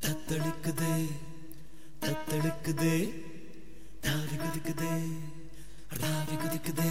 தத்தளிக்குதே தத்தளிக்குதே தாவி குதிக்குதே ராவி குதிக்குதே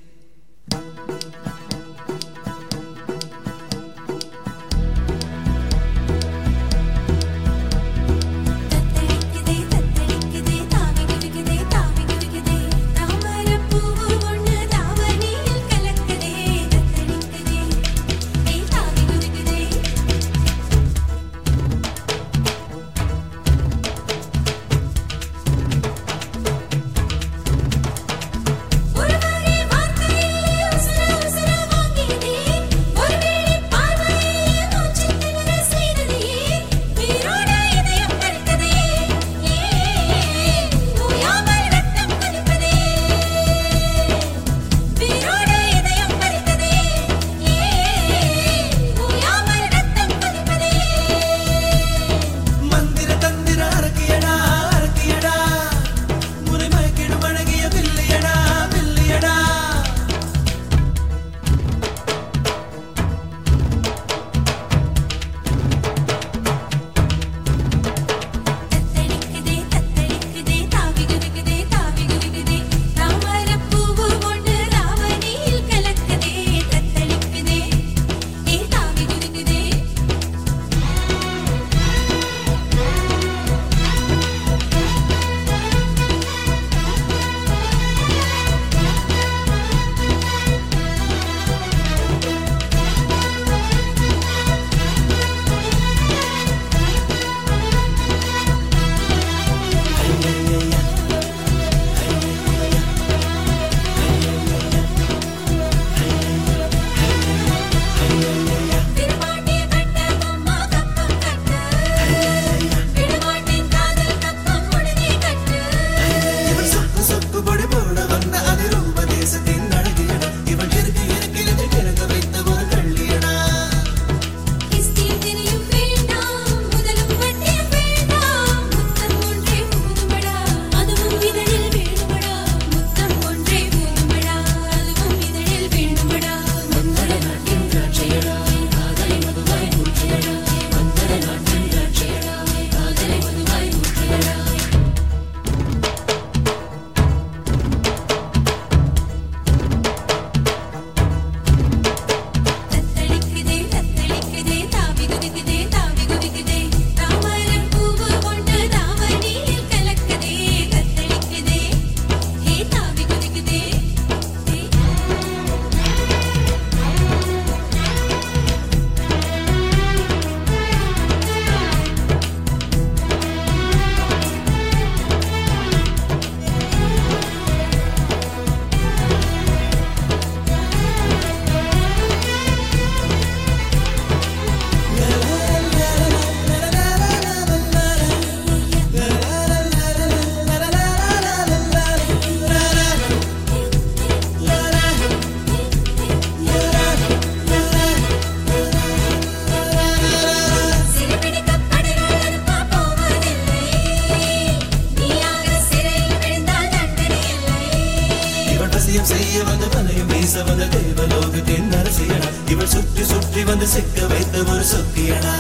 செய்ய வந்த பனையும் பேச வந்த தேவலோகத்தின் அரசியடா இவள் சுற்றி சுற்றி வந்து சிக்க வைத்த ஒரு சொத்தியடா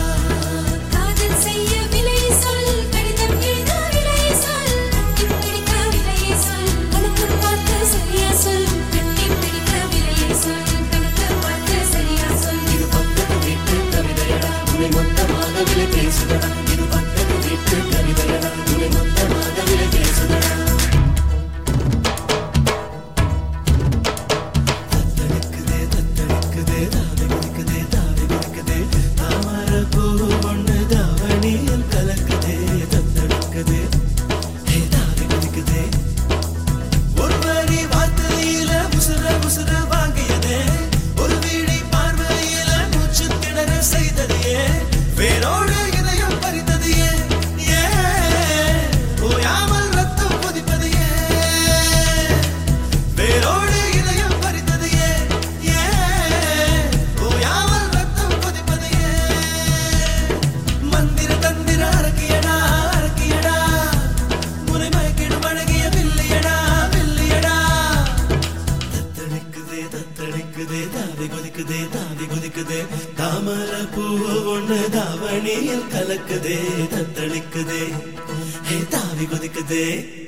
காதல் செய்ய விலை சொல் கடிதம் எழுத விலை சொல் பிடிக்க விலை சொல் கணக்கு பார்த்து சரியா சொல் கட்டி பிடிக்க விலை சொல் கணக்கு பார்த்து சரியா சொல் இது பக்கத்து வீட்டு கவிதையடா உன்னை மொத்தமாக விலை பேசுதடா இது பக்கத்து வீட்டு கவிதையடா உன்னை மொத்தமாக விலை பேசுதடா வேரோடு இதயம் பறி கலக்குதே தத்தளிக்குதே தாவி குதிக்குதே